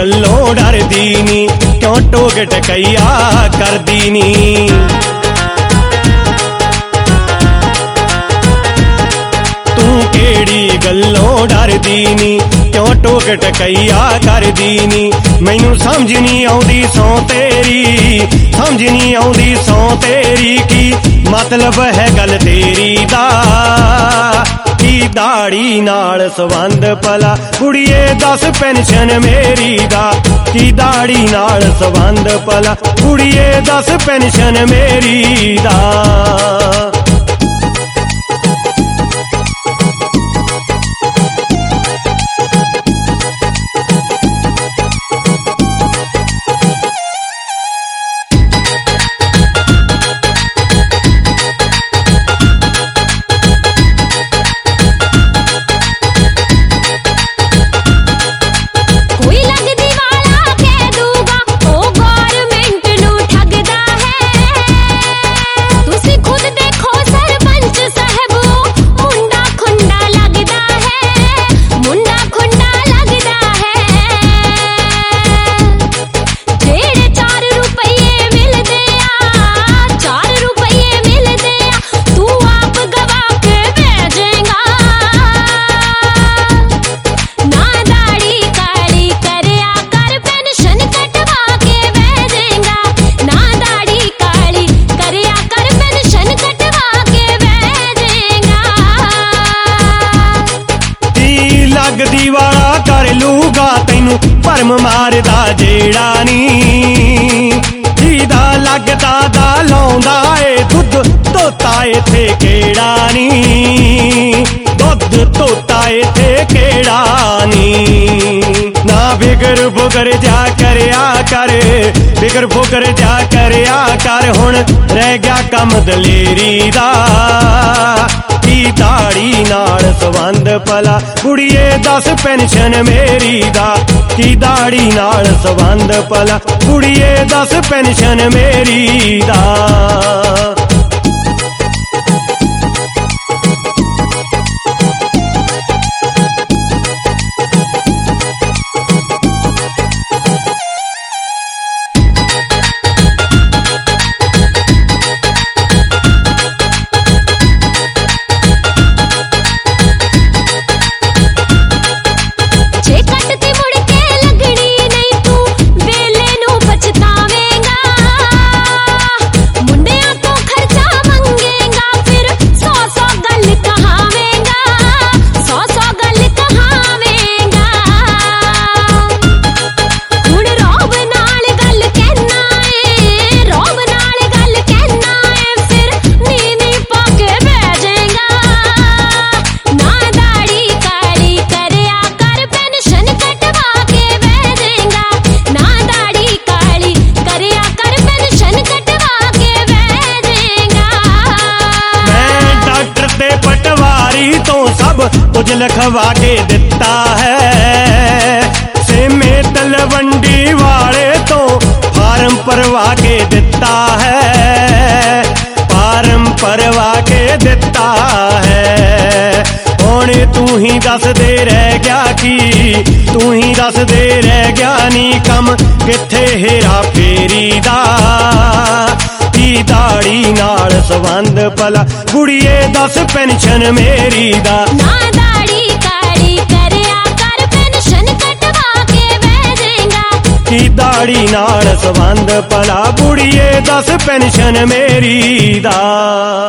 गल्लों डरदी नी, क्यों टोक टकैया करदी नी। तू केड़ी गल्लों डरदी नी, क्यों टोक टकैया करदी नी। मैनू समझ नहीं आउंदी सौ तेरी, समझ नहीं आउंदी सौ तेरी, की मतलब है गल तेरी दा। की दाड़ी नाल संबंध भला कुड़िए दस पेंशन मेरी दा। की दाड़ी नाल संबंध भला कुड़िए दस पेंशन मेरी दा। लगदी वाला कर लूगा तैनू भरम मारदा जेड़ा नी। जीदा लगदा दा लौंदा ए दुध तोता इत्थे केड़ा नी। दुध तोता इत्थे केड़ा नी। ना बिगर बुगर जा करया कर, बिगर बुगर जा करया कर, हुण रह गया कम दलेरी दा। की दाड़ी नाल संबंध भला कुड़िए दस पेंशन मेरी दा। की दाड़ी नाल संबंध भला कुड़िए दस पेंशन मेरी दा। कुछ लिखवा के दिता है, सेमे तलवंडी वाले तो फार्म भरवा के दिता है। फार्म भरवा के दिता है। हुण तू ही दस दे रह गया की, तू ही दस दे रह गया नी कम किथे हेरा फेरी दा। की दाड़ी नाल संबंध भला कुड़िए दस पेंशन मेरी दा। ना दाड़ी काली करया कर पेंशन कटवा के भेजेगा। की दाड़ी नाल संबंध भला कुड़िए दस पेंशन मेरी दा।